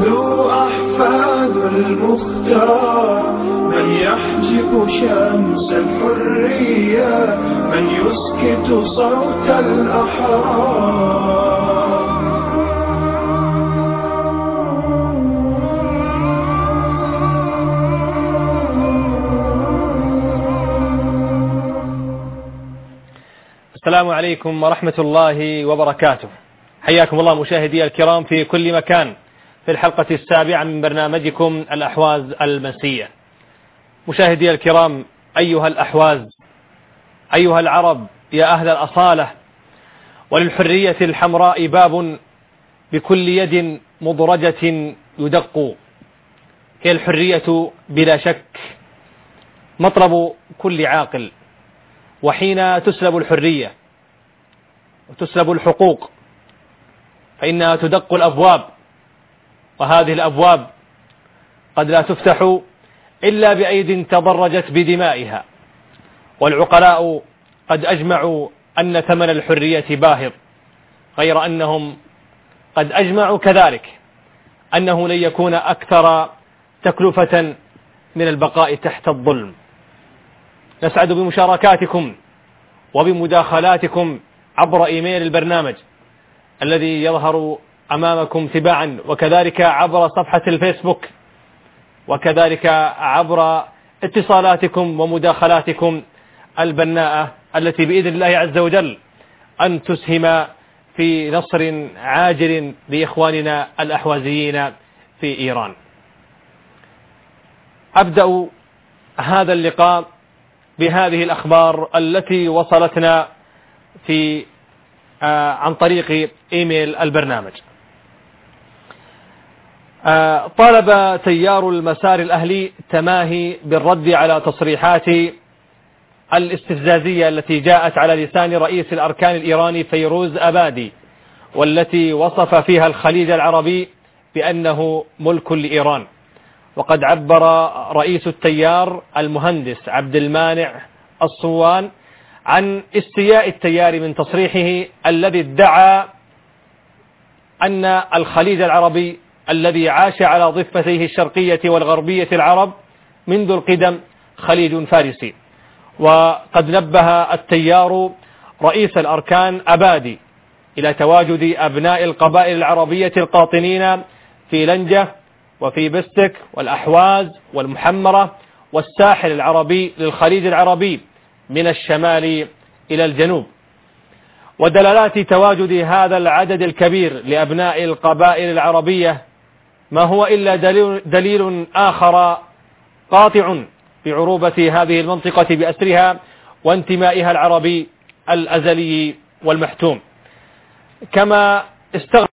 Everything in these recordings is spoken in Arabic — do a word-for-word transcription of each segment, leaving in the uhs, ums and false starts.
نحن أحفاد المختار، من يحجب شمس الحرية، من يسكت صوت الأحرار. السلام عليكم ورحمة الله وبركاته. حياكم الله مشاهدي الكرام في كل مكان في الحلقة السابعة من برنامجكم الأحواز المنسية. مشاهدي الكرام، أيها الأحواز، أيها العرب يا أهل الأصالة، وللحرية الحمراء باب بكل يد مضرجة يدق. هي الحرية بلا شك مطلب كل عاقل، وحين تسلب الحرية وتسلب الحقوق فإنها تدق الأبواب، وهذه الأبواب قد لا تفتح إلا بأيد تضرجت بدمائها. والعقلاء قد أجمعوا أن ثمن الحرية باهظ، غير أنهم قد أجمعوا كذلك أنه لن يكون أكثر تكلفة من البقاء تحت الظلم. نسعد بمشاركاتكم وبمداخلاتكم عبر إيميل البرنامج الذي يظهر أمامكم تباعا، وكذلك عبر صفحة الفيسبوك، وكذلك عبر اتصالاتكم ومداخلاتكم البناءة التي بإذن الله عز وجل أن تسهم في نصر عاجل لإخواننا الأحوازيين في إيران. أبدأ هذا اللقاء بهذه الأخبار التي وصلتنا في آه عن طريق إيميل البرنامج. آه طالب تيار المسار الأهلي تماهي بالرد على تصريحات الاستفزازية التي جاءت على لسان رئيس الأركان الإيراني فيروز أبادي، والتي وصف فيها الخليج العربي بأنه ملك لإيران. وقد عبر رئيس التيار المهندس عبد المانع الصوان عن استياء التيار من تصريحه الذي ادعى أن الخليج العربي الذي عاش على ضفتيه الشرقية والغربية العرب منذ القدم خليج فارسي. وقد نبه التيار رئيس الأركان أبادي إلى تواجد أبناء القبائل العربية القاطنين في لنجة وفي بستك والأحواز والمحمرة والساحل العربي للخليج العربي من الشمال إلى الجنوب. ودلالات تواجد هذا العدد الكبير لأبناء القبائل العربية ما هو إلا دليل, دليل آخر قاطع بعروبة هذه المنطقة بأسرها وانتمائها العربي الأزلي والمحتوم. كما استغرب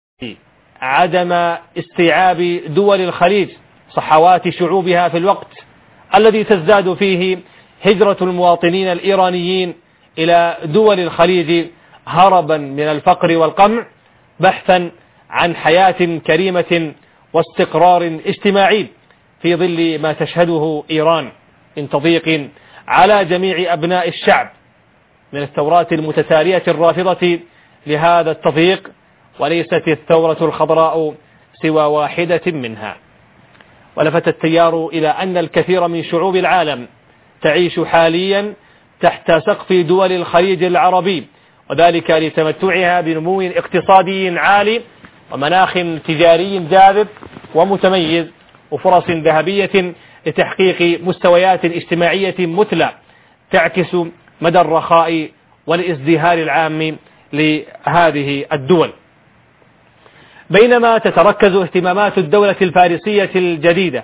عدم استيعاب دول الخليج صحوات شعوبها في الوقت الذي تزداد فيه هجرة المواطنين الإيرانيين إلى دول الخليج هربا من الفقر والقمع، بحثا عن حياة كريمة واستقرار اجتماعي في ظل ما تشهده إيران من تضييق على جميع أبناء الشعب من الثورات المتتالية الرافضة لهذا التضييق، وليست الثورة الخضراء سوى واحدة منها. ولفت التيار إلى أن الكثير من شعوب العالم تعيش حاليا تحت سقف دول الخليج العربي، وذلك لتمتعها بنمو اقتصادي عالي ومناخ تجاري جاذب ومتميز وفرص ذهبية لتحقيق مستويات اجتماعية مثلى تعكس مدى الرخاء والازدهار العام لهذه الدول. بينما تتركز اهتمامات الدولة الفارسية الجديدة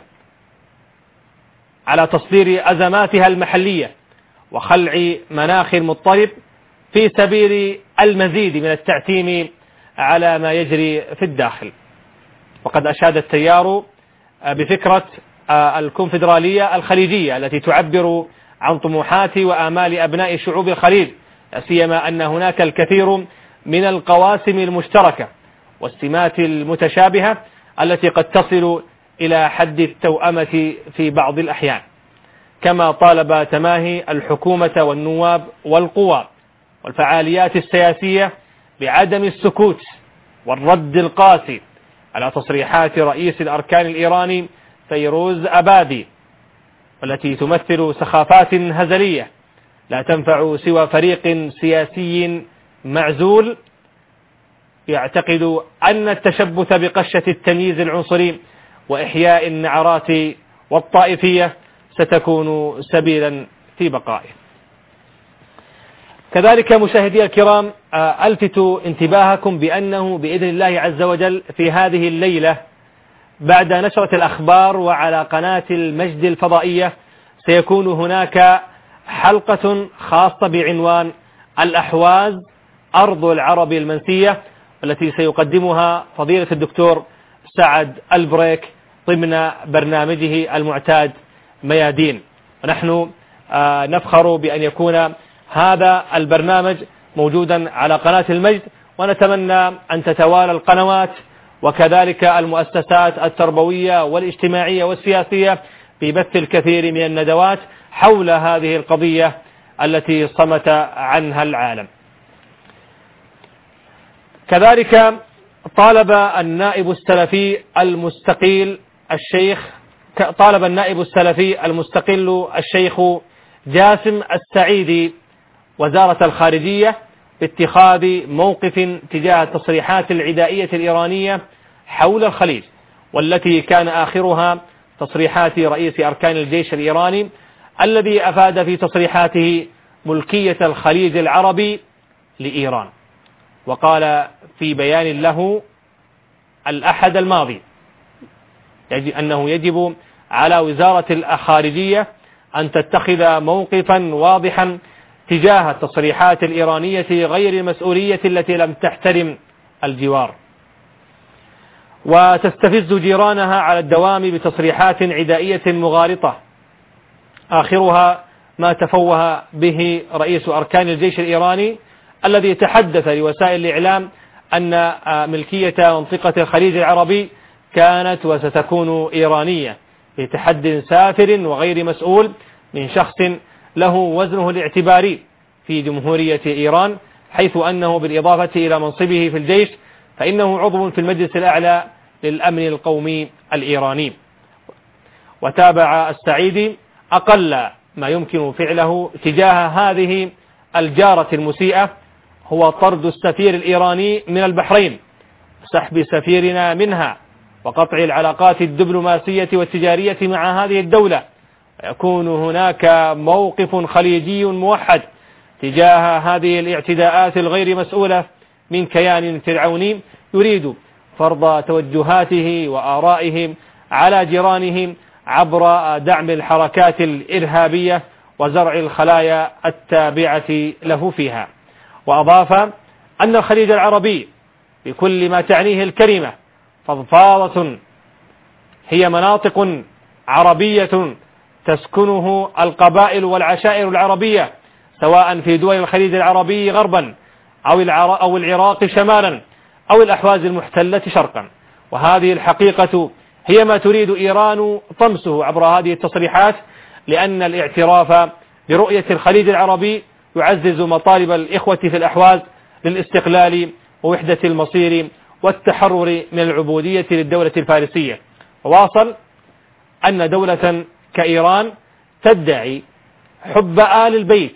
على تصدير أزماتها المحلية وخلع مناخ مضطرب في سبيل المزيد من التعتيم على ما يجري في الداخل. وقد أشاد التيار بفكرة الكونفدرالية الخليجية التي تعبر عن طموحات وآمال أبناء شعوب الخليج، لا سيما أن هناك الكثير من القواسم المشتركة والسمات المتشابهة التي قد تصل إلى حد التوأمة في بعض الأحيان. كما طالب تماهي الحكومة والنواب والقوى والفعاليات السياسية بعدم السكوت والرد القاسي على تصريحات رئيس الأركان الإيراني فيروز أبادي، والتي تمثل سخافات هزلية لا تنفع سوى فريق سياسي معزول يعتقد أن التشبث بقشة التمييز العنصري وإحياء النعرات والطائفية ستكون سبيلا في بقائه. كذلك مشاهدي الكرام، ألفت انتباهكم بأنه بإذن الله عز وجل في هذه الليلة بعد نشرة الأخبار وعلى قناة المجد الفضائية سيكون هناك حلقة خاصة بعنوان الأحواز أرض العرب المنسية، التي سيقدمها فضيلة الدكتور سعد البريك ضمن برنامجه المعتاد ميادين. ونحن نفخر بأن يكون هذا البرنامج موجودا على قناة المجد، ونتمنى أن تتوالى القنوات وكذلك المؤسسات التربوية والاجتماعية والسياسية ببث الكثير من الندوات حول هذه القضية التي صمت عنها العالم. كذلك طالب النائب السلفي المستقيل الشيخ طالب النائب السلفي المستقل الشيخ جاسم السعيدي وزارة الخارجية باتخاذ موقف تجاه التصريحات العدائية الإيرانية حول الخليج، والتي كان آخرها تصريحات رئيس أركان الجيش الإيراني الذي أفاد في تصريحاته ملكية الخليج العربي لإيران. وقال في بيان له الأحد الماضي أنه يجب على وزارة الخارجية أن تتخذ موقفا واضحا تجاه التصريحات الإيرانية غير المسؤولية التي لم تحترم الجوار وتستفز جيرانها على الدوام بتصريحات عدائية مغالطة، آخرها ما تفوه به رئيس أركان الجيش الإيراني الذي تحدث لوسائل الإعلام أن ملكية منطقة الخليج العربي كانت وستكون إيرانية، بتحد سافر وغير مسؤول من شخص له وزنه الاعتباري في جمهورية إيران، حيث أنه بالإضافة إلى منصبه في الجيش فإنه عضو في المجلس الأعلى للأمن القومي الإيراني. وتابع السعيدي أقل ما يمكن فعله تجاه هذه الجارة المسيئة هو طرد السفير الإيراني من البحرين، سحب سفيرنا منها، وقطع العلاقات الدبلوماسية والتجارية مع هذه الدولة. يكون هناك موقف خليجي موحد تجاه هذه الاعتداءات الغير مسؤولة من كيان فرعوني يريد فرض توجهاته وآرائه على جيرانهم عبر دعم الحركات الإرهابية وزرع الخلايا التابعة له فيها. وأضاف أن الخليج العربي بكل ما تعنيه الكلمة فضفاضة هي مناطق عربية تسكنه القبائل والعشائر العربية، سواء في دول الخليج العربي غربا أو العراق شمالا أو الأحواز المحتلة شرقا. وهذه الحقيقة هي ما تريد إيران طمسه عبر هذه التصريحات، لأن الاعتراف برؤية الخليج العربي يعزز مطالب الإخوة في الأحواز للاستقلال ووحدة المصير والتحرر من العبودية للدولة الفارسية. وواصل أن دولة كإيران تدعي حب آل البيت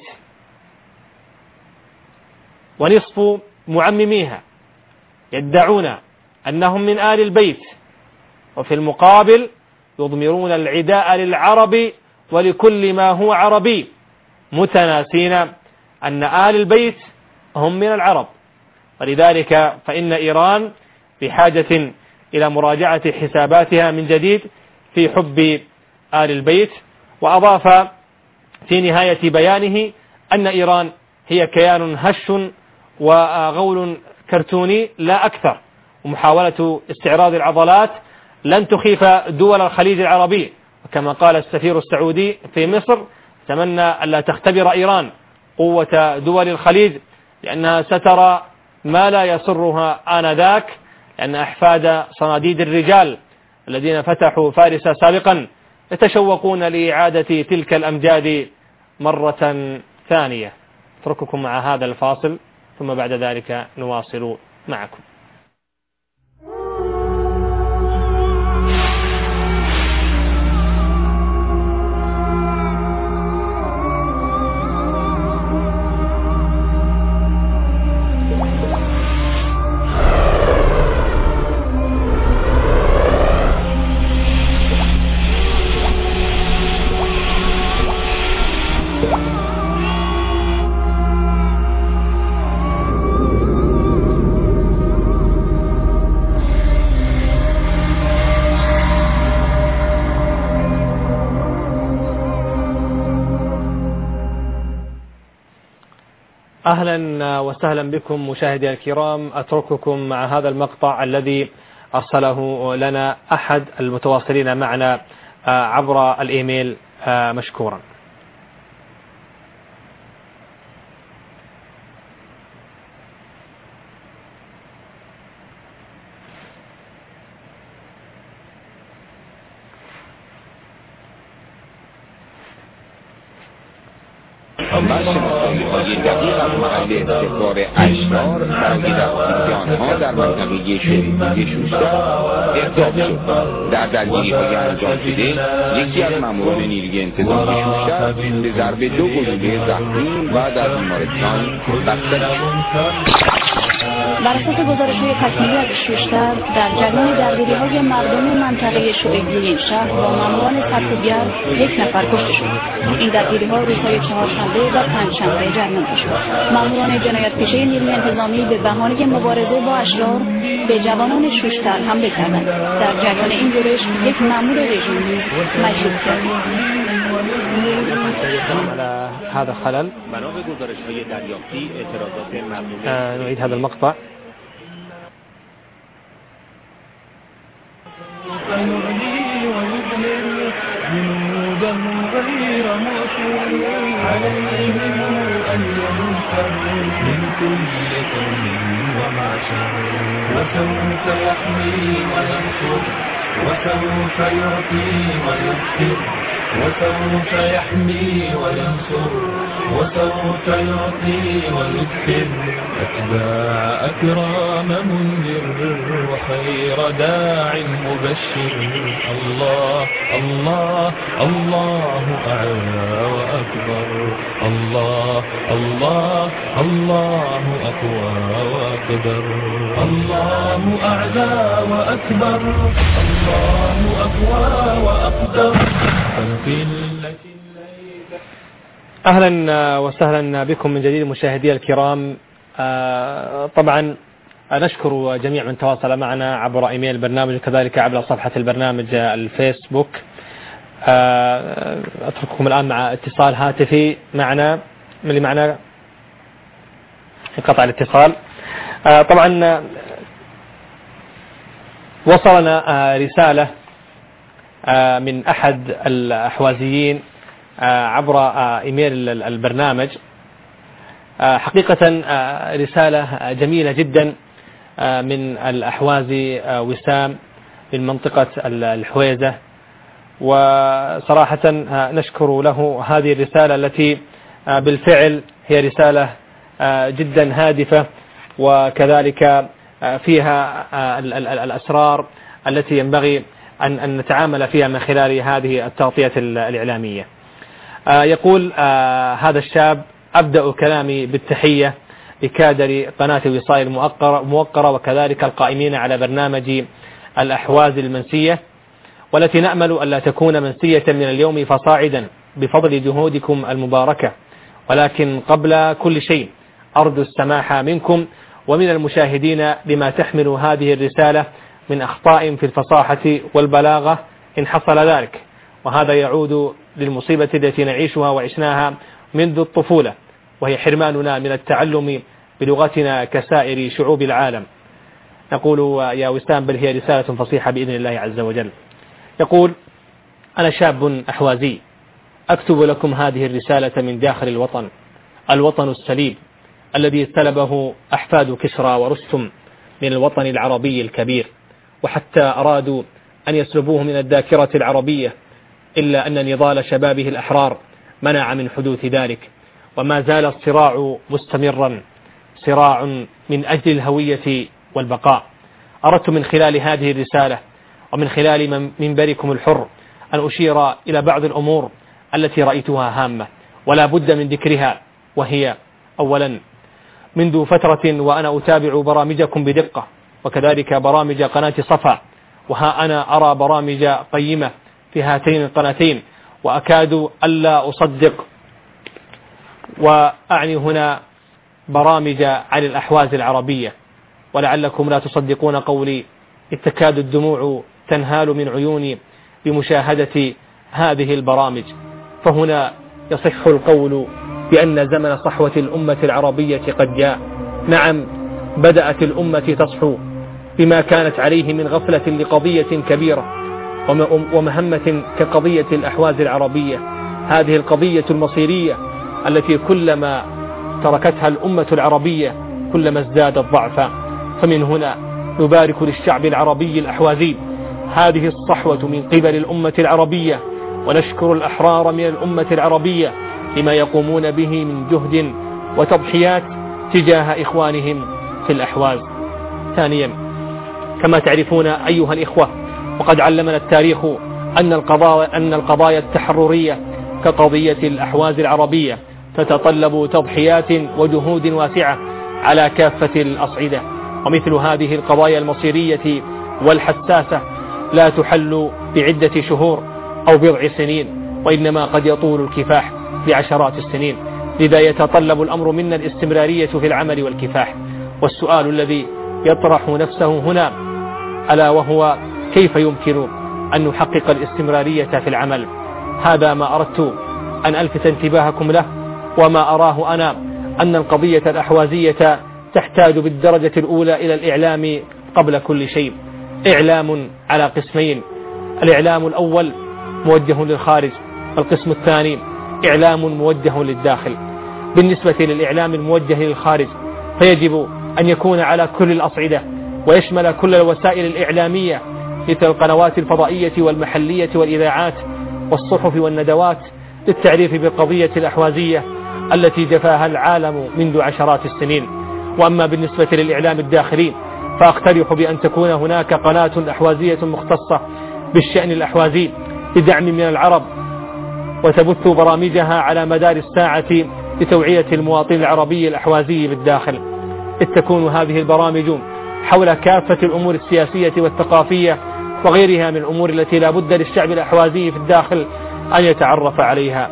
ونصف معمميها يدعون أنهم من آل البيت، وفي المقابل يضمرون العداء للعرب ولكل ما هو عربي، متناسين أن آل البيت هم من العرب. ولذلك فإن إيران بحاجة إلى مراجعة حساباتها من جديد في حب آل البيت. وأضاف في نهاية بيانه أن إيران هي كيان هش وغول كرتوني لا أكثر، ومحاولة استعراض العضلات لن تخيف دول الخليج العربي. وكما قال السفير السعودي في مصر تمنى ألا تختبر إيران قوة دول الخليج، لأنها سترى ما لا يسرها آنذاك، لأن أحفاد صناديد الرجال الذين فتحوا فارس سابقا يتشوقون لإعادة تلك الأمجاد مرة ثانية. أترككم مع هذا الفاصل ثم بعد ذلك نواصل معكم. أهلا وسهلا بكم مشاهدي الكرام. أترككم مع هذا المقطع الذي أرسله لنا أحد المتواصلين معنا عبر الإيميل مشكورا. بخش مطالعه‌های دقیق از محل استقرار اشرار برای دستگیری آنها در منطقه شوریده شوشتر اهداف شد. در درگیری‌های انجام شده یکی از ماموران نیروی انتظامی شوشتر به ضرب دو گلوله زخمی و در بیمارستان بستری شد. بر اساس گزارش‌های تکمیلی از شوشتر در جریان درگیری‌های مردم منطقه شوریده این شهر با ماموران سطح‌گر یک نفر کشته شد. این درگیری‌ها روزهای چهارشنبه و پنجشنبه جریان داشت. ماموران جنایت‌پیشه نیروی انتظامی به بهانه مبارزه با اشرار به جوانان شوشتر حمله کردند. در جریان این یورش یک مأمور رژیمی مجروح شد. على هذا خلل آه نعيد هذا المقطع. وسوف يحمي وينصر وسوف يعطي ويذكر وسوف يحمي وينصر وسوف يعطي ويذكر أتباع أكرام منذر وخير داع مبشر. الله الله الله أعلى وأكبر. الله الله الله أقوى وأقدر. الله أعلى وأكبر. الله أقوى وأقدر. أهلا وسهلا بكم من جديد مشاهدي الكرام. طبعا نشكر جميع من تواصل معنا عبر إيميل البرنامج وكذلك عبر صفحة البرنامج الفيسبوك. أترككم الآن مع اتصال هاتفي معنا من اللي معنا انقطع الاتصال. طبعا وصلنا رسالة من أحد الأحوازيين عبر إيميل البرنامج. حقيقة رسالة جميلة جدا من الأحوازي وسام من منطقة الحويزة، وصراحة نشكر له هذه الرسالة التي بالفعل هي رسالة جدا هادفة وكذلك فيها الأسرار التي ينبغي أن نتعامل فيها من خلال هذه التغطية الإعلامية. يقول هذا الشاب: أبدأ كلامي بالتحية لكادر قناة وصال الموقرة وكذلك القائمين على برنامج الأحواز المنسية، والتي نأمل ألا تكون منسية من اليوم فصاعدا بفضل جهودكم المباركة. ولكن قبل كل شيء أرجو السماح منكم ومن المشاهدين لما تحمل هذه الرسالة من أخطاء في الفصاحة والبلاغة إن حصل ذلك، وهذا يعود للمصيبة التي نعيشها وعشناها منذ الطفولة، وهي حرماننا من التعلم بلغتنا كسائر شعوب العالم. نقول يا وسام بل هي رسالة فصيحة بإذن الله عز وجل. يقول: أنا شاب أحوازي أكتب لكم هذه الرسالة من داخل الوطن، الوطن السليب الذي استلبه أحفاد كسرى ورستم من الوطن العربي الكبير، وحتى أرادوا أن يسلبوه من الذاكرة العربية، إلا أن نضال شبابه الأحرار منع من حدوث ذلك، وما زال الصراع مستمرا، صراع من أجل الهوية والبقاء. أردت من خلال هذه الرسالة ومن خلال منبركم الحر أن أشير إلى بعض الأمور التي رأيتها هامة ولا بد من ذكرها، وهي: أولا، منذ فترة وأنا أتابع برامجكم بدقة وكذلك برامج قناة صفا، وها أنا أرى برامج قيمة في هاتين القناتين وأكاد ألا أصدق، وأعني هنا برامج عن الأحواز العربية، ولعلكم لا تصدقون قولي إذ تكاد الدموع تنهال من عيوني بمشاهدة هذه البرامج. فهنا يصح القول بأن زمن صحوة الأمة العربية قد جاء. نعم، بدأت الأمة تصحو بما كانت عليه من غفلة لقضية كبيرة ومهمة كقضية الأحواز العربية، هذه القضية المصيرية التي كلما تركتها الأمة العربية كلما ازدادت ضعفا. فمن هنا نبارك للشعب العربي الأحوازي هذه الصحوة من قبل الأمة العربية، ونشكر الأحرار من الأمة العربية لما يقومون به من جهد وتضحيات تجاه إخوانهم في الأحواز. ثانيا، كما تعرفون أيها الإخوة، وقد علمنا التاريخ أن القضايا, أن القضايا التحررية كقضية الأحواز العربية تتطلب تضحيات وجهود واسعة على كافة الأصعدة، ومثل هذه القضايا المصيرية والحساسة لا تحل بعدة شهور أو بضع سنين، وإنما قد يطول الكفاح بعشرات السنين. لذا يتطلب الأمر منا الاستمرارية في العمل والكفاح. والسؤال الذي يطرح نفسه هنا ألا وهو كيف يمكن أن نحقق الاستمرارية في العمل؟ هذا ما أردت أن ألفت انتباهكم له، وما أراه أنا أن القضية الأحوازية تحتاج بالدرجة الأولى إلى الإعلام قبل كل شيء. إعلام على قسمين: الإعلام الأول موجه للخارج، والقسم الثاني إعلام موجه للداخل. بالنسبة للإعلام الموجه للخارج فيجب أن يكون على كل الأصعدة ويشمل كل الوسائل الإعلامية مثل القنوات الفضائية والمحلية والإذاعات والصحف والندوات للتعريف بالقضية الأحوازية التي جفاها العالم منذ عشرات السنين. وأما بالنسبة للإعلام الداخلي فأقترح بأن تكون هناك قناة أحوازية مختصة بالشأن الأحوازي بدعم من العرب، وتبث برامجها على مدار الساعة لتوعية المواطن العربي الأحوازي بالداخل. إذ تكون هذه البرامج حول كافة الأمور السياسية والثقافية وغيرها من الأمور التي لا بد للشعب الأحوازي في الداخل أن يتعرف عليها.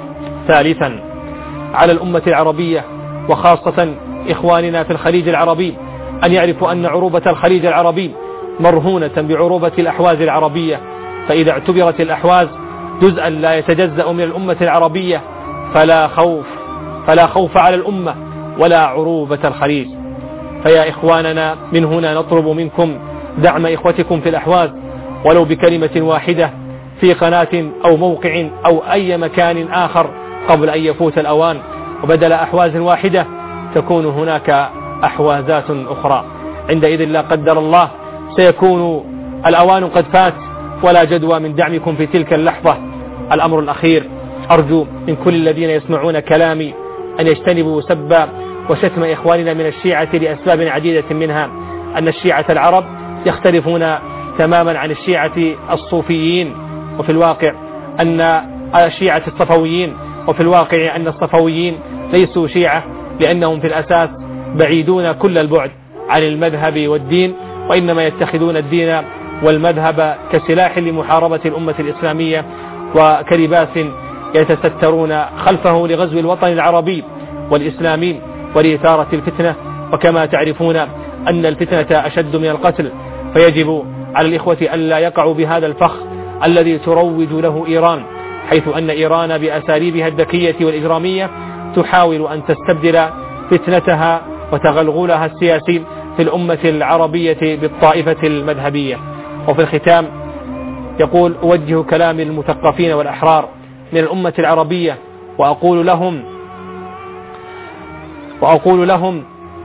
ثالثا، على الأمة العربية وخاصة إخواننا في الخليج العربي أن يعرفوا أن عروبة الخليج العربي مرهونة بعروبة الأحواز العربية، فإذا اعتبرت الأحواز جزءا لا يتجزأ من الأمة العربية فلا خوف فلا خوف على الأمة ولا عروبة الخليج. فيا إخواننا، من هنا نطلب منكم دعم إخوتكم في الأحواز ولو بكلمة واحدة في قناة أو موقع أو أي مكان آخر قبل أن يفوت الأوان، وبدل أحواز واحدة تكون هناك أحوازات أخرى. عندئذ لا قدر الله سيكون الأوان قد فات ولا جدوى من دعمكم في تلك اللحظة. الأمر الأخير، أرجو من كل الذين يسمعون كلامي أن يجتنبوا سب وشتم إخواننا من الشيعة لأسباب عديدة، منها أن الشيعة العرب يختلفون تماما عن الشيعة الصوفيين، وفي الواقع أن الشيعة الصفويين، وفي الواقع أن الصفويين ليسوا شيعة، لأنهم في الأساس بعيدون كل البعد عن المذهب والدين، وإنما يتخذون الدين والمذهب كسلاح لمحاربة الأمة الإسلامية وكلباس يتسترون خلفه لغزو الوطن العربي والإسلامي ولإثارة الفتنة. وكما تعرفون أن الفتنة أشد من القتل، فيجب على الإخوة ألا يقعوا بهذا الفخ الذي تروج له إيران، حيث أن إيران بأساليبها الذكية والإجرامية تحاول أن تستبدل فتنتها وتغلغلها السياسي في الأمة العربية بالطائفة المذهبية. وفي الختام يقول: أوجه كلام المثقفين والأحرار من الأمة العربية وأقول لهم وأقول لهم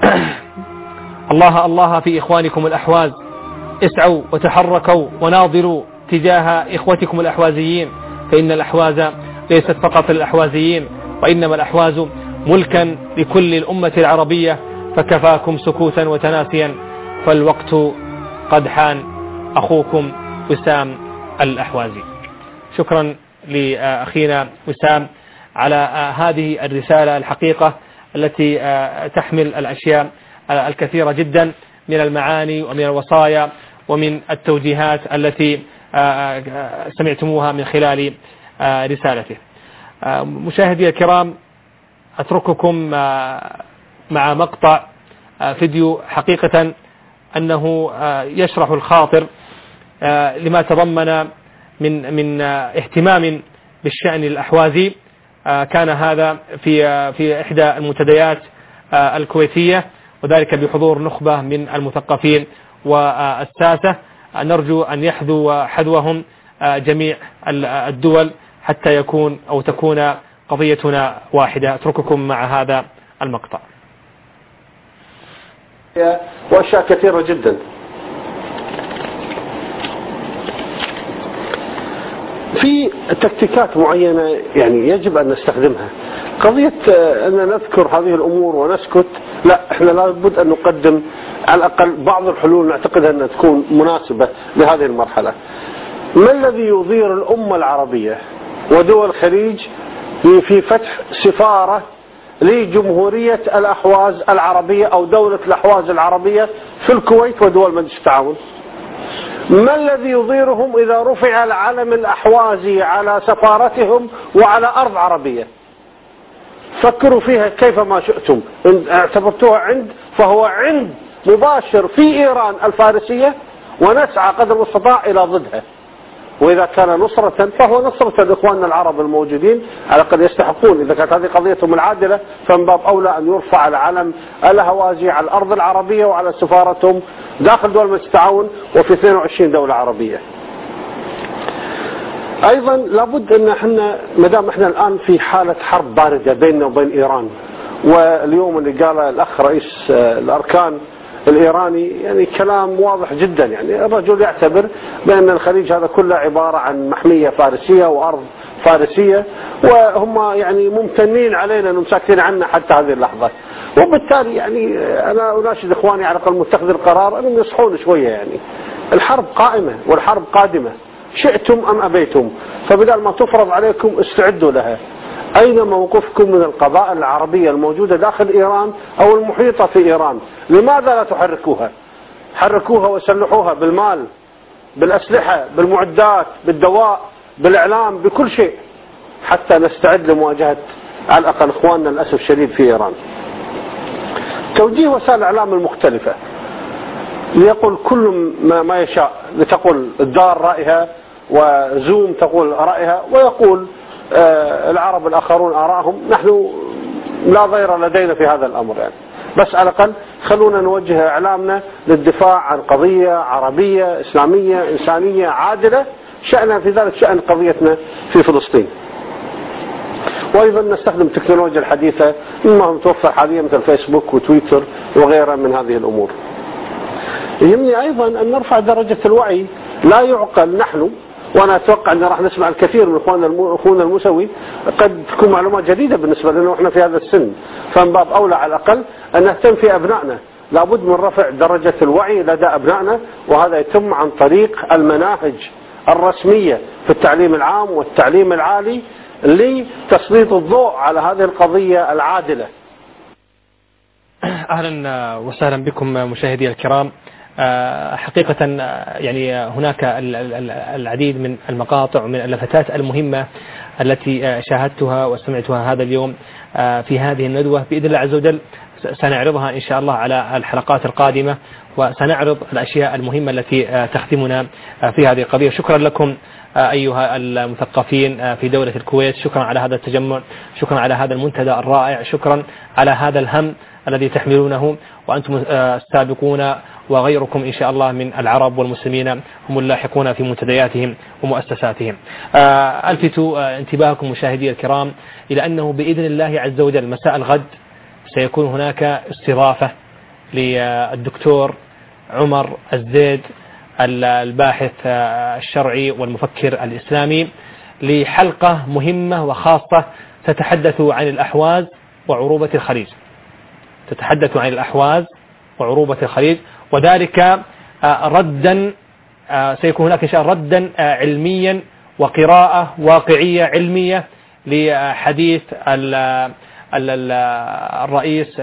الله الله في إخوانكم الأحواز، اسعوا وتحركوا وناظروا تجاه إخوتكم الأحوازيين، فإن الأحواز ليست فقط للأحوازيين، وإنما الأحواز ملكا لكل الأمة العربية، فكفاكم سكوتا وتناسيا، فالوقت قد حان. أخوكم وسام الأحوازي. شكرا لأخينا وسام على هذه الرسالة الحقيقة التي تحمل الأشياء الكثيرة جدا من المعاني ومن الوصايا ومن التوجيهات التي سمعتموها من خلال رسالته. مشاهدي الكرام، أترككم مع مقطع فيديو حقيقة أنه يشرح الخاطر لما تضمن من من اهتمام بالشأن الأحوازي كان هذا في في إحدى المنتديات الكويتية، وذلك بحضور نخبة من المثقفين والساسة. نرجو أن يحذو حذوهم جميع الدول حتى يكون أو تكون قضيتنا واحدة. أترككم مع هذا المقطع. وأشياء كثيرة جدا. في تكتيكات معينة يعني يجب أن نستخدمها. قضية أن نذكر هذه الأمور ونسكت، لا، إحنا لابد أن نقدم على الأقل بعض الحلول نعتقد أن تكون مناسبة لهذه المرحلة. ما الذي يضير الأمة العربية ودول الخليج في فتح سفارة لجمهورية الأحواز العربية أو دولة الأحواز العربية في الكويت ودول مجلس التعاون؟ ما الذي يضيرهم إذا رفع العلم الأحوازي على سفارتهم وعلى أرض عربية؟ فكروا فيها كيفما شئتم. إن اعتبرتوها عند فهو عند مباشر في إيران الفارسية، ونسعى قدر المستطاع إلى ضدها. وإذا كان نصرة فهو نصرة لإخواننا العرب الموجودين، على الأقل يستحقون. إذا كانت هذه قضيتهم العادلة فمن باب أولى أن يرفع العلم الأهوازي على الأرض العربية وعلى سفارتهم داخل دول مجلس التعاون وفي اثنين وعشرين دولة عربية. أيضا لابد أن احنا مدام احنا الآن في حالة حرب باردة بيننا وبين إيران، واليوم اللي قال الأخ رئيس الأركان الإيراني يعني كلام واضح جدا، يعني الرجل يعتبر بأن الخليج هذا كله عبارة عن محمية فارسية وأرض فارسية، وهم يعني ممتنين علينا أنهم ساكتين عنا حتى هذه اللحظة. وبالتالي يعني أنا أناشد إخواني على الأقل متخذ القرار أنهم يصحون شوية. يعني الحرب قائمة والحرب قادمة شئتم أم أبيتم، فبدل ما تفرض عليكم استعدوا لها. أين موقفكم من القبائل العربية الموجودة داخل إيران أو المحيطة في إيران؟ لماذا لا تحركوها؟ حركوها وسلحوها بالمال، بالأسلحة، بالمعدات، بالدواء، بالإعلام، بكل شيء، حتى نستعد لمواجهة على الأقل إخواننا للأسف الشديد في إيران. توجيه وسائل الإعلام المختلفة ليقول كل ما يشاء، لتقول الدار رأيها وزوم تقول رأيها، ويقول العرب الآخرون آراءهم. نحن لا ضير لدينا في هذا الأمر يعني. بس على الأقل خلونا نوجه إعلامنا للدفاع عن قضية عربية إسلامية إنسانية عادلة، شأنها في ذلك شأن قضيتنا في فلسطين. وأيضا نستخدم التكنولوجيا الحديثة مما هو متوفر حاليا مثل فيسبوك وتويتر وغيرها من هذه الأمور. يهمني أيضا أن نرفع درجة الوعي. لا يعقل نحن، وأنا أتوقع أن راح نسمع الكثير من إخواننا أخونا المسوي قد تكون معلومات جديدة بالنسبة لنا وإحنا في هذا السن، فمن باب أولى على الأقل أن نهتم في أبنائنا. لابد من رفع درجة الوعي لدى أبنائنا، وهذا يتم عن طريق المناهج الرسمية في التعليم العام والتعليم العالي لتسليط الضوء على هذه القضية العادلة. أهلا وسهلا بكم مشاهدي الكرام. حقيقة يعني هناك العديد من المقاطع ومن اللفتات المهمة التي شاهدتها وسمعتها هذا اليوم في هذه الندوة. بإذن الله عز وجل سنعرضها إن شاء الله على الحلقات القادمة، وسنعرض الأشياء المهمة التي تخدمنا في هذه القضية. شكرا لكم أيها المثقفين في دولة الكويت، شكرا على هذا التجمع، شكرا على هذا المنتدى الرائع، شكرا على هذا الهم الذي تحملونه، وأنتم السابقون وغيركم إن شاء الله من العرب والمسلمين هم اللاحقون في منتدياتهم ومؤسساتهم. ألفت انتباهكم مشاهدي الكرام إلى أنه بإذن الله عز وجل مساء الغد سيكون هناك استضافة للدكتور عمر الزيد الباحث الشرعي والمفكر الإسلامي لحلقة مهمة وخاصة تتحدث عن الأحواز وعروبة الخليج. تتحدث عن الأحواز وعروبة الخليج، وذلك ردا سيكون هناك إن شاء الله ردا علميا وقراءة واقعية علمية لحديث الرئيس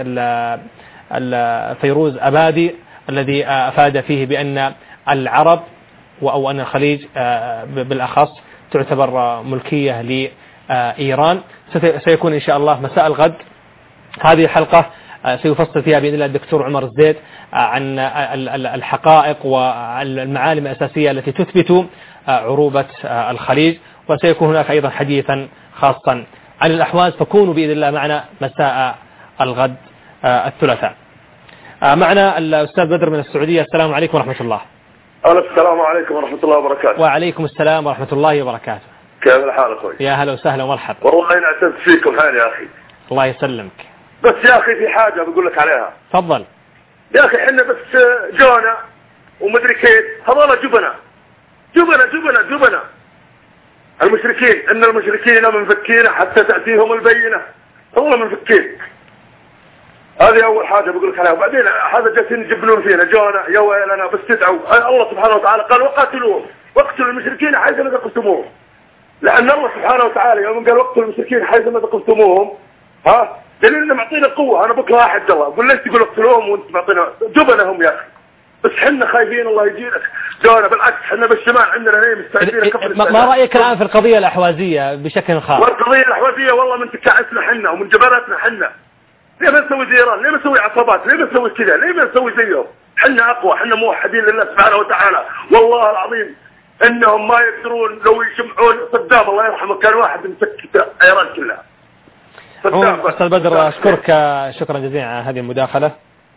فيروز أبادي الذي أفاد فيه بأن العرب أو أن الخليج بالأخص تعتبر ملكية لإيران. سيكون إن شاء الله مساء الغد هذه الحلقة سيفصل فيها بإذن الله الدكتور عمر الزيد عن الحقائق والمعالم الأساسية التي تثبت عروبة الخليج، وسيكون هناك أيضا حديثا خاصا عن الأحواز، فكونوا بإذن الله معنا مساء الغد الثلاثاء. معنا الأستاذ بدر من السعودية. السلام عليكم ورحمة الله. السلام عليكم ورحمة الله وبركاته. وعليكم السلام ورحمة الله وبركاته. كيف الحال أخوي؟ يا هلا وسهلا ومرحبا. والله أنا اعتمت فيكم حال يا أخي. الله يسلمك. بس يا أخي في حاجة بقول لك عليها. تفضل. يا أخي حنا بس جونا ومدري كيف هذول جبنا جبنا جبنا جبنا المشركين، إن المشركين منفكين حتى تأتيهم البينة. هذول منفكين. هذه أول حاجة بقول لك عليها. وبعدين هذا جالسين يجبنون فينا جونا يا ويلنا، بس تدعوا الله سبحانه وتعالى قال وقاتلوهم واقتلوا المشركين حيثما ثقفتموهم. لأن الله سبحانه وتعالى يوم قال وقتلوا المشركين حيثما ثقفتموهم ها دليل انه معطينا قوة. انا بكره احد الله قول ليش تقول اقتلوهم وانت معطينا جبنهم يا اخي. بس حنا خايفين الله يجينا جونا، بالعكس حنا بالشمال عندنا نايم مستعدين كفر. ما رأيك الآن في القضية الأحوازية بشكل خاص؟ والقضية الأحوازية والله من تكاعسنا حنا ومن جبلاتنا حنا. ليه ما نسوي زي ايران؟ ليه ما نسوي عصابات؟ ليه ما نسوي كذا؟ ليه ما نسوي زيهم؟ حنا اقوى، حنا موحدين لله سبحانه وتعالى. والله العظيم انهم ما يقدرون لو يجمعون صدام الله يرحمه كان واحد مسكت ايران كلها. أستاذ بدر أشكرك شكرا جزيلا على هذه المداخلة.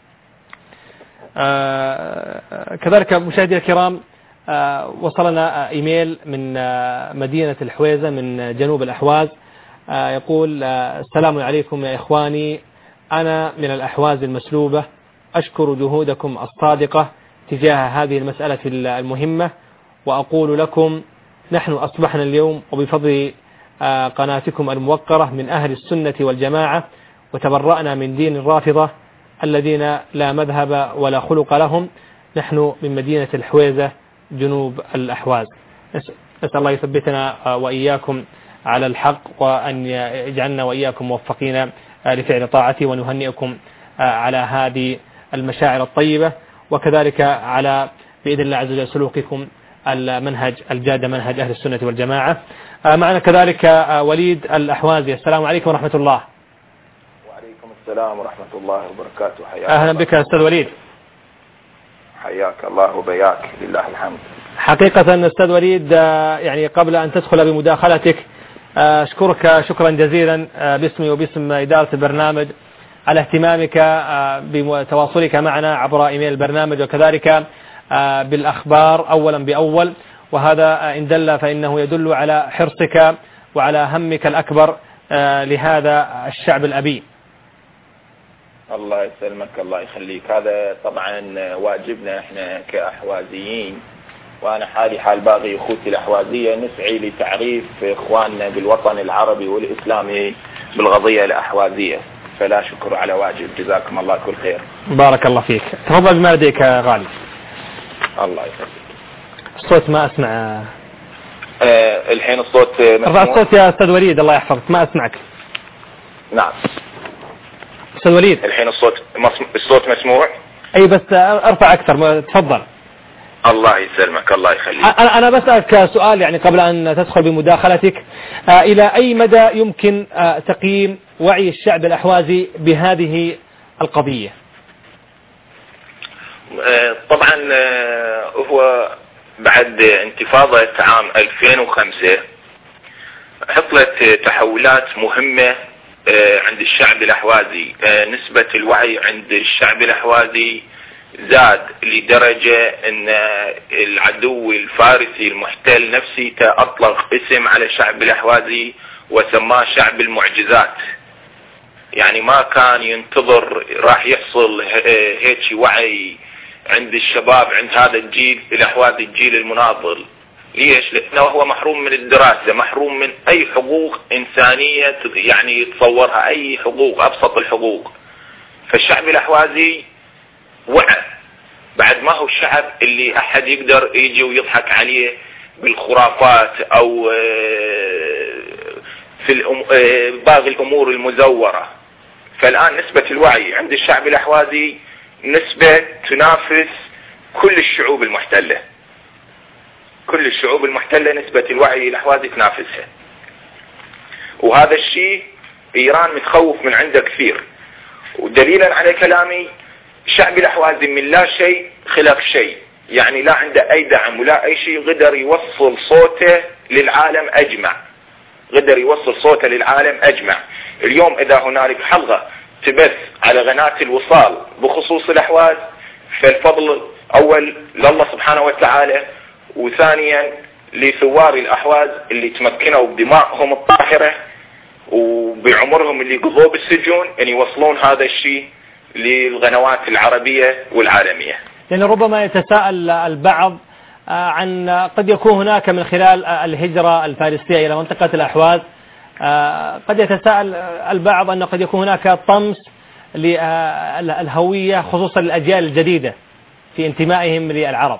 آه كذلك مشاهدينا الكرام، آه وصلنا إيميل من آه مدينة الحويزة من جنوب الأحواز. آه يقول آه السلام عليكم يا إخواني، أنا من الأحواز المسلوبة، أشكر جهودكم الصادقة تجاه هذه المسألة المهمة، وأقول لكم نحن أصبحنا اليوم وبفضل قناتكم الموقرة من أهل السنة والجماعة، وتبرأنا من دين الرافضة الذين لا مذهب ولا خلق لهم. نحن من مدينة الحويزة جنوب الأحواز. نسأل الله يثبتنا وإياكم على الحق، وأن يجعلنا وإياكم موفقين لفعل طاعته، ونهنئكم على هذه المشاعر الطيبة، وكذلك على بإذن الله عز وجل سلوككم المنهج الجاد، منهج أهل السنة والجماعة. معنا كذلك وليد الأحوازي. السلام عليكم ورحمة الله. وعليكم السلام ورحمة الله وبركاته. حياك أهلا بك أستاذ وليد. حياك الله وبياك، لله الحمد. حقيقة أستاذ وليد، يعني قبل أن تدخل بمداخلتك أشكرك شكرا جزيلا باسمي وباسم إدارة البرنامج على اهتمامك بتواصلك معنا عبر إيميل البرنامج، وكذلك بالأخبار أولا بأول، وهذا إن دل فإنه يدل على حرصك وعلى همك الأكبر لهذا الشعب الأبي. الله يسلمك، الله يخليك. هذا طبعا واجبنا احنا كأحوازيين، وأنا حالي حال باقي أخوتي الأحوازية نسعي لتعريف إخواننا بالوطن العربي والإسلامي بالقضية الأحوازية، فلا شكر على واجب. جزاكم الله كل خير. بارك الله فيك. تفضل بما لديك غالي. الله يسلمك. الصوت ما أسمع. آه الحين الصوت ارفع الصوت يا أستاذ وليد، الله يحفظك، ما أسمعك. نعم أستاذ وليد. الحين الصوت الصوت مسموع؟ أي بس ارفع أكثر، تفضل. الله يسلمك، الله يخليك. أنا أنا بسألك سؤال يعني قبل أن تدخل بمداخلتك، آه إلى أي مدى يمكن آه تقييم وعي الشعب الأحوازي بهذه القضية؟ آه طبعا آه هو بعد انتفاضة عام ألفين وخمسة حصلت تحولات مهمة آه عند الشعب الأحوازي. آه نسبة الوعي عند الشعب الأحوازي زاد لدرجة ان العدو الفارسي المحتل نفسي اطلق اسم على الشعب الاحوازي وسماه شعب المعجزات. يعني ما كان ينتظر راح يحصل هيك وعي عند الشباب، عند هذا الجيل الاحوازي، الجيل المناضل. ليش؟ لانه هو محروم من الدراسة، محروم من اي حقوق انسانية يعني يتصورها، اي حقوق، ابسط الحقوق. فالشعب الاحوازي وعى، بعد ما هو الشعب اللي احد يقدر يجي ويضحك عليه بالخرافات او في باقي الامور المزورة. فالان نسبة الوعي عند الشعب الاحوازي نسبة تنافس كل الشعوب المحتلة، كل الشعوب المحتلة نسبة الوعي الاحوازي تنافسها. وهذا الشيء ايران متخوف من عنده كثير. ودليلا على كلامي، الشعب الأحوازي من لا شيء خلق شيء، يعني لا عنده أي دعم ولا أي شيء، قدر يوصل صوته للعالم أجمع. قدر يوصل صوته للعالم أجمع. اليوم إذا هنالك حلقة تبث على قناة الوصال بخصوص الأحواز، فالفضل أول لله سبحانه وتعالى، وثانيا لثوار الأحواز اللي تمكنوا بدمائهم الطاهرة وبعمرهم اللي قضوا بالسجون أن يوصلون هذا الشيء للقنوات العربية والعالمية. يعني ربما يتساءل البعض عن قد يكون هناك من خلال الهجرة الفارسية إلى منطقة الأحواز، قد يتساءل البعض أن قد يكون هناك طمس للهوية خصوصا للأجيال الجديدة في انتمائهم للعرب.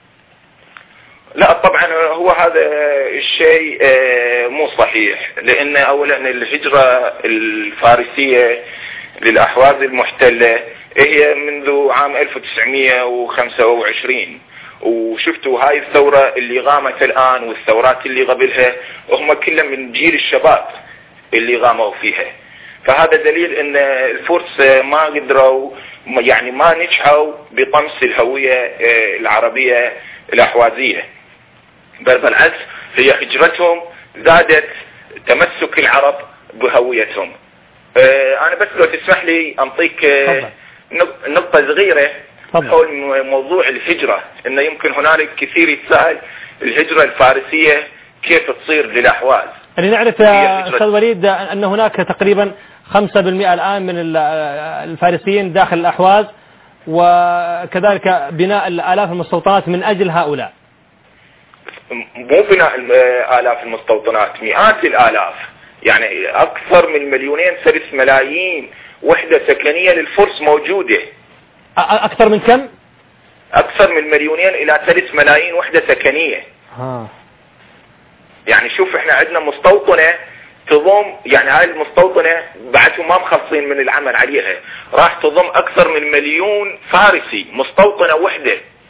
لا طبعا هو هذا الشيء مو صحيح، لأن أولا الهجرة الفارسية للأحواز المحتلة هي منذ عام ألف وتسعمئة وخمسة وعشرين، وشفتوا هاي الثورة اللي قامت الآن والثورات اللي قبلها وهم كلهم من جيل الشباب اللي قاموا فيها. فهذا دليل ان الفرس ما قدروا يعني ما نجحوا بطمس الهوية العربية الأحوازية، بل بالعكس هي هجرتهم زادت تمسك العرب بهويتهم. أنا بس لو تسمح لي أنطيك نقطة صغيرة حول موضوع الهجرة، إنه يمكن هنالك كثير يتساءل الهجرة الفارسية كيف تصير للأحواز. يعني نعرف يا أستاذ وليد أن هناك تقريبا خمسة بالمئة الآن من الفارسيين داخل الأحواز، وكذلك بناء الآلاف المستوطنات من أجل هؤلاء. مو بناء آلاف المستوطنات، مئات الآلاف، يعني أكثر من مليونين ثلاث ملايين وحدة سكنية للفرس موجودة. أكثر من كم؟ أكثر من مليونين إلى ثلاث ملايين وحدة سكنية. ها. يعني شوف إحنا عندنا مستوطنة تضم، يعني هاي المستوطنة بعدهم ما مخلصين من العمل عليها، راح تضم أكثر من مليون فارسي، مستوطنة وحدة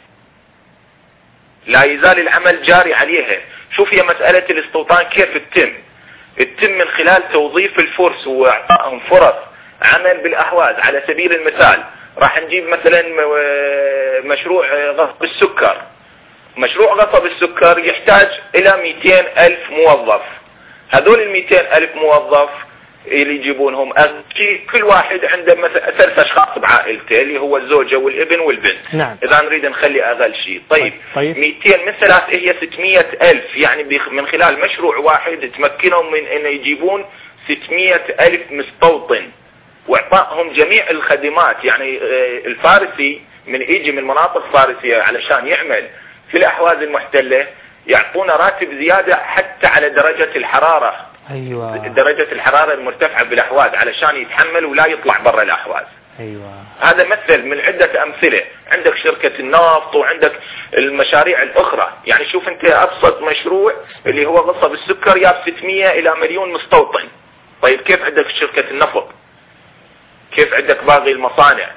لا يزال العمل جاري عليها. شوف هي مسألة الاستوطان كيف تتم تتم من خلال توظيف الفرس وإعطائهم فرص عمل بالأحواز. على سبيل المثال راح نجيب مثلا مشروع غصب السكر. مشروع غصب السكر يحتاج إلى مئتين ألف موظف. هذول المئتين ألف موظف اللي يجيبونهم كل واحد عنده مثلا ثلاث أشخاص بعائلته اللي هو الزوجة والابن والبنت. نعم. إذا نريد نخلي أقل شيء. طيب, طيب. مئتين من ثلاث هي ستمئة ألف، يعني من خلال مشروع واحد تمكنهم من أن يجيبون ستمئة ألف مستوطن واعطائهم جميع الخدمات. يعني الفارسي من يجي من مناطق فارسية علشان يعمل في الأحواز المحتلة يعطونا راتب زيادة حتى على درجة الحرارة. أيوة. درجة الحرارة المرتفعة بالأحواز علشان يتحمل ولا يطلع برا الأحواز. أيوة. هذا مثل من عدة أمثلة. عندك شركة النفط وعندك المشاريع الأخرى. يعني شوف أنت أبسط مشروع اللي هو غصب السكر ياب ستمئة إلى مليون مستوطن. طيب كيف عندك شركة النفط؟ كيف عندك باقي المصانع؟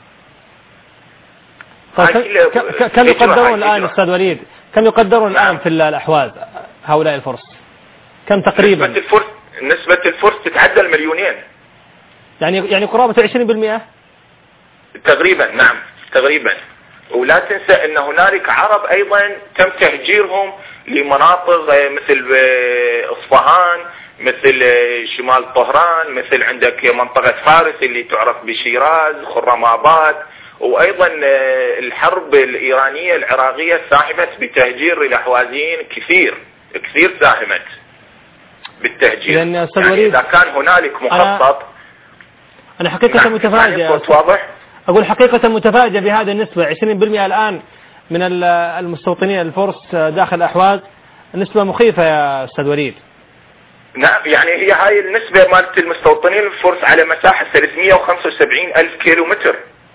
طيب كم يقدرون الآن أستاذ وليد؟ كم يقدرون الآن في الأحواز هؤلاء الفرس؟ كم تقريبا؟ نسبة الفرس نسبة الفرس تتعدى المليونين. يعني يعني قرابة عشرين بالمئة تقريبا. نعم تقريبا. ولا تنسى أن هنالك عرب أيضا تم تهجيرهم لمناطق مثل إصفهان، مثل شمال طهران، مثل عندك منطقة فارس اللي تعرف بشيراز، خرماباد. وأيضا الحرب الإيرانية العراقية ساهمت بتهجير الأحوازيين كثير كثير ساهمت بالتهجير. يعني إذا كان هنالك مخطط. أنا حقيقة نعم. متفاجئ. واضح؟ أقول حقيقة متفاجئ بهذه النسبة عشرين بالمئة الآن من المستوطنين الفرس داخل الأحواز. نسبة مخيفة يا أستاذ وليد. نعم يعني هي هاي النسبة مالت المستوطنين الفرس على مساحة ثلاثمئة وخمسة وسبعين ألف كيلو متر.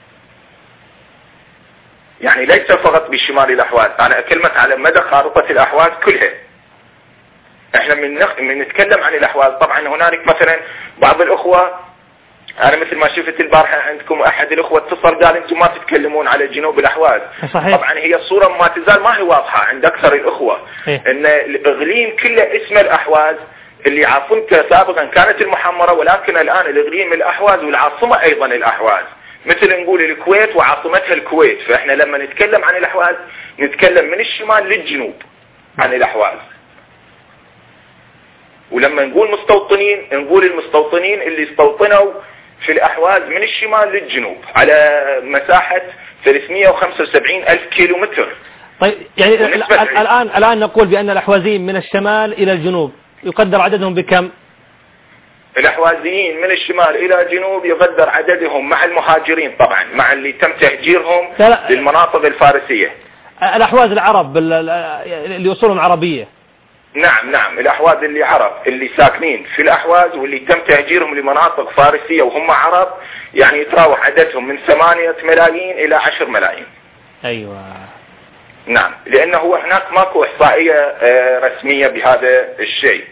يعني ليس فقط بشمال الأحواز، أنا أكلمك على مدى خارطة الأحواز كلها. احنا من, نخ... من نتكلم عن الأحواز. طبعا هنالك مثلا بعض الأخوة، أنا مثل ما شفت البارحة عندكم أحد الأخوة اتصل قال أنتم ما تتكلمون على جنوب الأحواز. صحيح. طبعا هي الصورة ما تزال ما هي واضحة عند أكثر الأخوة. إيه؟ أن الإقليم كله اسم الأحواز اللي عاصمته سابقا كانت المحمرة، ولكن الآن الإقليم الأحواز والعاصمة أيضا الأحواز. مثل نقول الكويت وعاصمتها الكويت. فإحنا لما نتكلم عن الأحواز نتكلم من الشمال للجنوب عن الأحواز. ولما نقول مستوطنين نقول المستوطنين اللي استوطنوا في الأحواز من الشمال للجنوب على مساحة ثلاثمئة وخمسة وسبعين ألف كيلو متر. طيب يعني الآن الآن نقول بأن الأحوازيين من الشمال إلى الجنوب يقدر عددهم بكم؟ الأحوازيين من الشمال إلى الجنوب يقدر عددهم مع المهاجرين طبعا، مع اللي تم تهجيرهم للمناطق الفارسية. الأحواز العرب اللي وصولهم عربية. نعم نعم الأحواز اللي عرب اللي ساكنين في الأحواز واللي تم تهجيرهم لمناطق فارسية وهم عرب، يعني يتراوح عددهم من ثمانية ملايين إلى عشر ملايين. أيوة نعم، لأنه هو هناك ماكو إحصائية رسمية بهذا الشيء.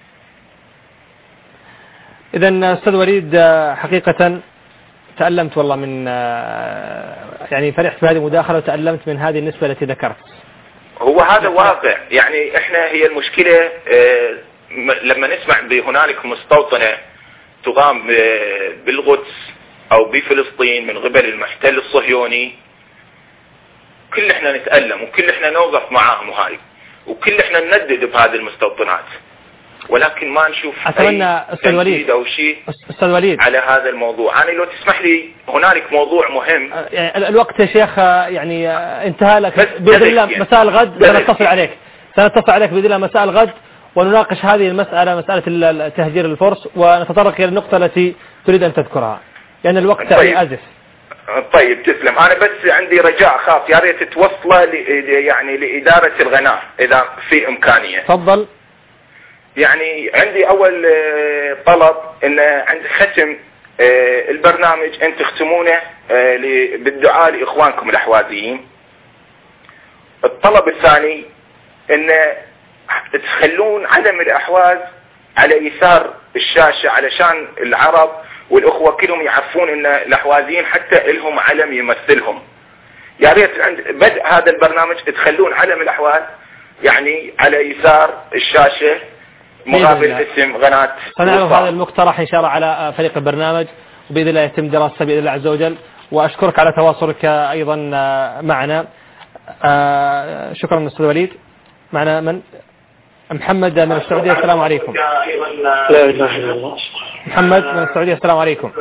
إذن أستاذ وليد حقيقة تألمت والله من يعني فرحت بهذه المداخلة وتألمت من هذه النسبة التي ذكرت. هو هذا واقع، يعني احنا هي المشكلة لما نسمع بهنالك مستوطنة تقام بالقدس او بفلسطين من قبل المحتل الصهيوني، كل احنا نتألم وكل احنا نوقف معاهم وهاي وكل احنا نندد بهذه المستوطنات، ولكن ما نشوف أتمنى أستاذ وليد أو شيء أستاذ وليد على هذا الموضوع. أنا لو تسمح لي هنالك موضوع مهم. الوقت يا شيخ يعني انتهى لك، بإذن الله مساء الغد سنتصل عليك سنتصل عليك بإذن الله مساء الغد ونناقش هذه المسألة، مسألة تهجير الفرس، ونتطرق إلى النقطة التي تريد أن تذكرها لأن يعني الوقت طيب. آزف. طيب تسلم. أنا بس عندي رجاء خاص، يا ريت توصله يعني لإدارة الغناء إذا في إمكانية. تفضل. يعني عندي أول طلب إن عند ختم البرنامج أن تختمونه بالدعاء لإخوانكم الأحوازيين. الطلب الثاني إن تخلون علم الأحواز على يسار الشاشة علشان العرب والأخوة كلهم يعرفون إن الأحوازيين حتى لهم علم يمثلهم. يا ريت عند بدء هذا البرنامج تخلون علم الأحواز يعني على يسار الشاشة مقابل اسم قناة. سنعرض هذا المقترح إن شاء الله على فريق البرنامج وبإذن الله يتم دراسته بإذن الله عز وجل، وأشكرك على تواصلك أيضا معنا. شكرا أستاذ وليد. معنا من؟ محمد من السعودية. السلام عليكم. لا إله إلا الله. محمد من السعودية. السلام عليكم.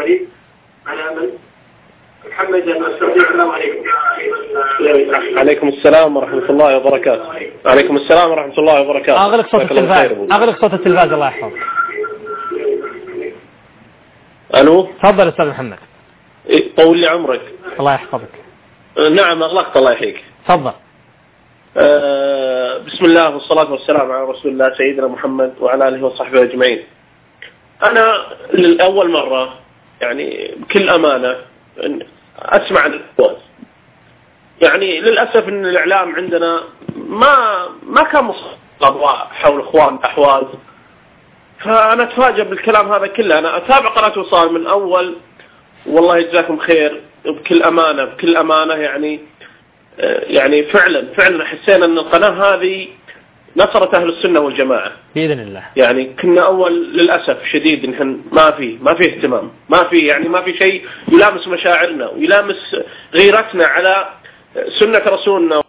محمد من السعودية. السلام عليكم. عليكم السلام ورحمة الله وبركاته. عليكم السلام ورحمة الله وبركاته. أغلق صوت التلفاز. أغلق صوت التلفاز الله يحفظك. ألو. تفضل أستاذ محمد. طول لي عمرك. الله يحفظك. نعم أغلقت الله يحييك. تفضل. أه بسم الله والصلاة والسلام على رسول الله سيدنا محمد وعلى آله وصحبه أجمعين. أنا للأول مرة يعني بكل أمانة أسمع الأحواز. يعني للأسف أن الإعلام عندنا ما ما كان مصر الأضواء حول إخوان الأحواز، فأنا أتفاجأ بالكلام هذا كله. أنا أتابع قناة وصال من أول، والله يجزاكم خير بكل أمانة بكل أمانة يعني يعني فعلا فعلا حسينا أن القناة هذه نصرت أهل السنة والجماعة بإذن الله. يعني كنا أول للأسف شديد إن ما في ما في اهتمام، ما في يعني ما في شيء يلامس مشاعرنا ويلامس غيرتنا على سنة رسولنا.